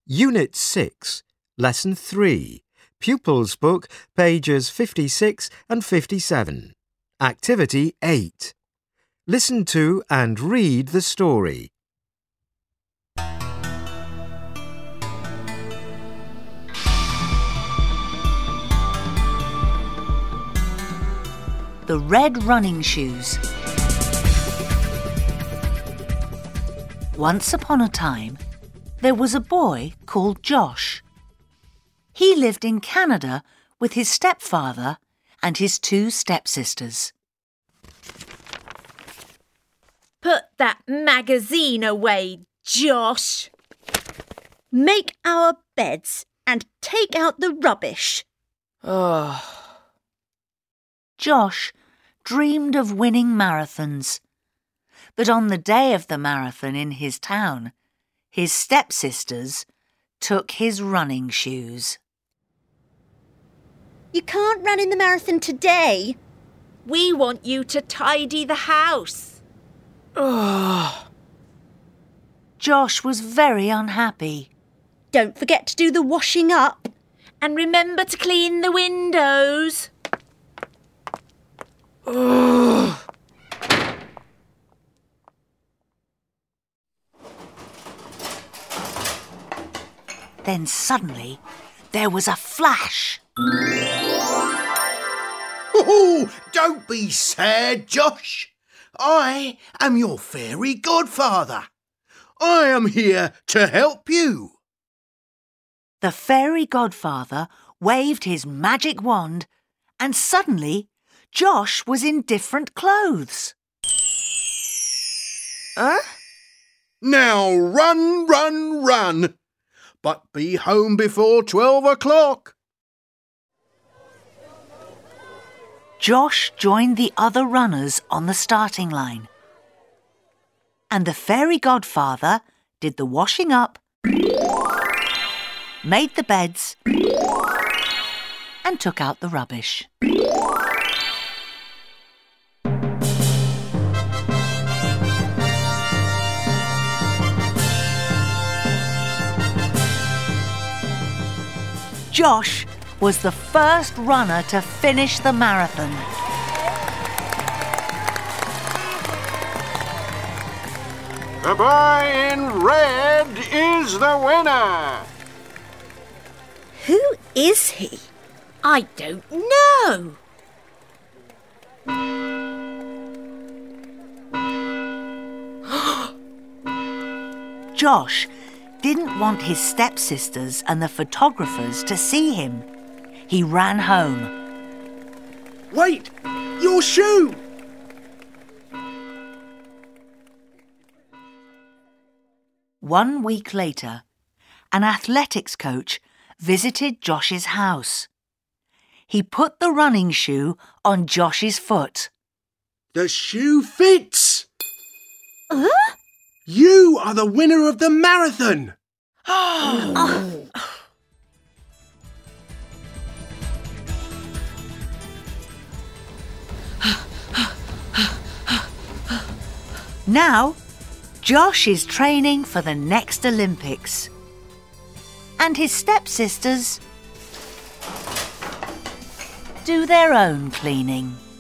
Unit 6, Lesson 3, Pupils' Book, pages 56 and 57. Activity 8. Listen to and read the story. The Red Running Shoes. Once upon a time, there was a boy called Josh. He lived in Canada with his stepfather and his 2 stepsisters. Put that magazine away, Josh. Make our beds and take out the rubbish. Josh dreamed of winning marathons. But on the day of the marathon in his town, his stepsisters took his running shoes. You can't run in the marathon today. We want you to tidy the house. Josh was very unhappy. Don't forget to do the washing up. And remember to clean the windows. Then suddenly, there was a flash. Oh, don't be sad, Josh. I am your fairy godfather. I am here to help you. The fairy godfather waved his magic wand, and suddenly, Josh was in different clothes. Now run, run, run. But be home before 12 o'clock. Josh joined the other runners on the starting line. And the fairy godfather did the washing up, made the beds, and took out the rubbish. Josh was the first runner to finish the marathon. The boy in red is the winner. Who is he? I don't know. Josh didn't want his stepsisters and the photographers to see him. He ran home. Wait, your shoe! One week later, an athletics coach visited Josh's house. He put the running shoe on Josh's foot. The shoe fits! You are the winner of the marathon! Now, Josh is training for the next Olympics. And his stepsisters do their own cleaning.